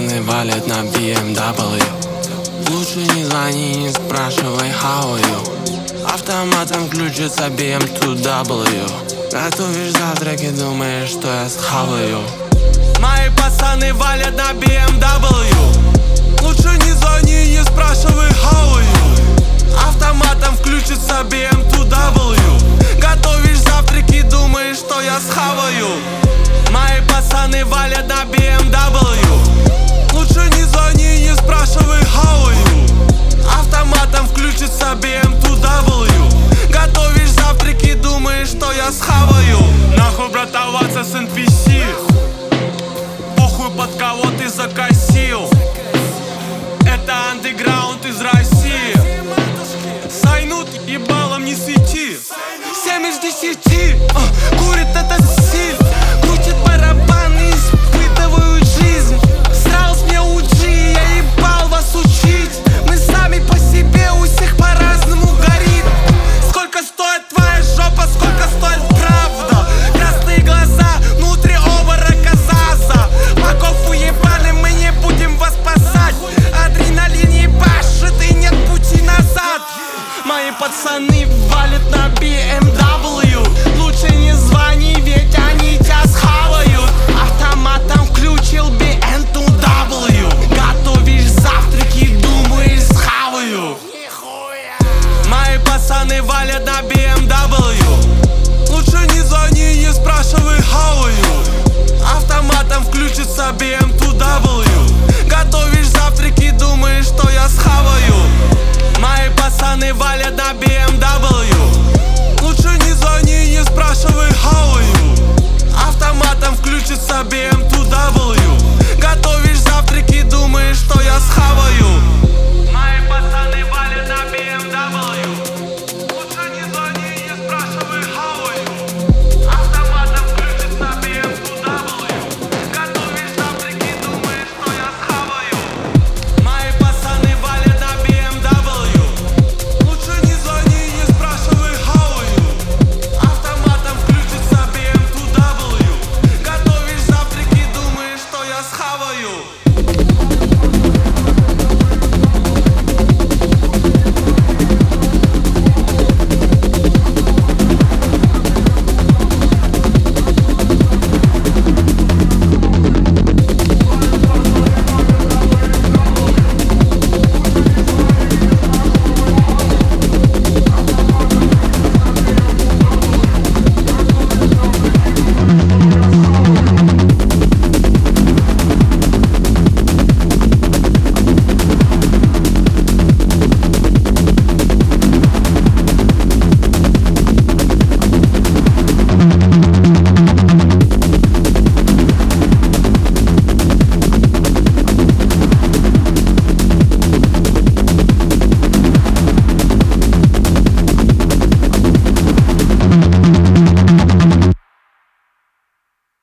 пацаны валят на BMW. Лучше не звони, не спрашивай how are you. Автоматом включится BMW. Готовишь завтраки, думаешь, что я схаваю. Мои пацаны валят на BMW. Лучше не звони, не спрашивай how are you. Автоматом включится BMW. Готовишь завтраки, думаешь, что я схаваю. Мои пацаны валят на BMW. Лучше не звони, не спрашивай how are you. Автоматом включится BMW. Готовишь завтраки, думаешь, что я схаваю. Нахуй братоваться с NPC. Похуй, под кого ты закосил. Это андеграунд из России. Сайнут ебалом не сиди.